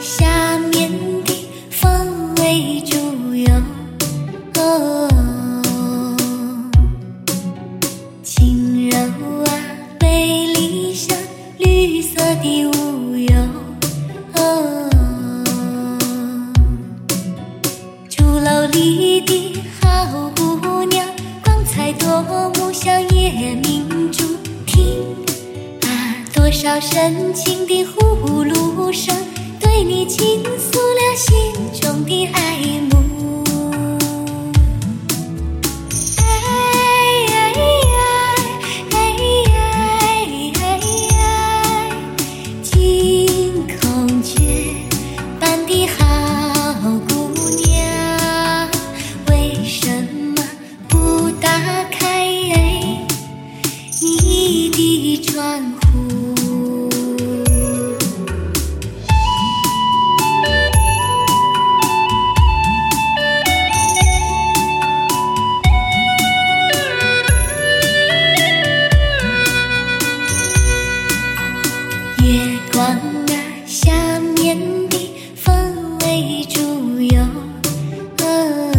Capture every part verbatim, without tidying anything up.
下面的风为主哟，哦，轻柔啊，美丽像绿色的雾哟，哦，竹楼里的好姑娘，光彩夺目像夜明珠。听啊，多少深情的呼噜声，对你倾诉了心中的爱慕。窗户，月光啊，下面的风为主哟，哦，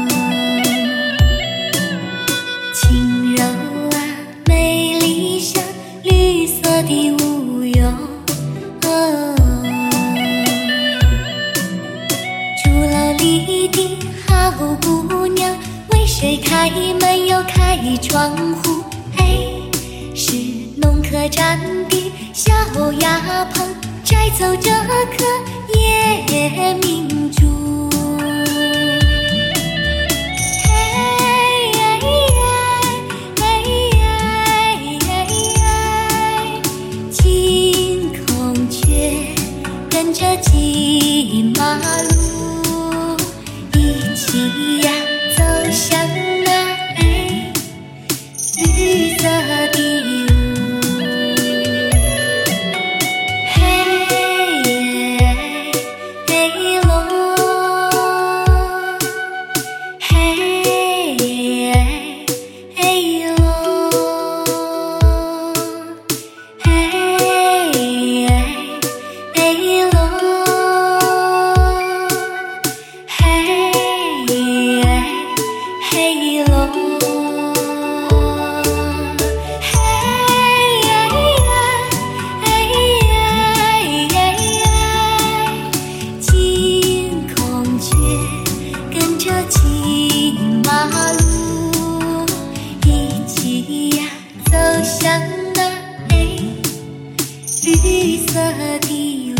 轻柔啊，美丽像绿色的雾哟，哦，竹楼里的好姑娘，为谁开门又开窗户？哎，是弄客栈的小丫棚，摘走这颗夜明珠。跟着骑马路，一起呀走向那哎绿色的雾。嘿嘿咯，嘿嘿咯，嘿嘿咯。骑马路，一起呀走向那哎绿色的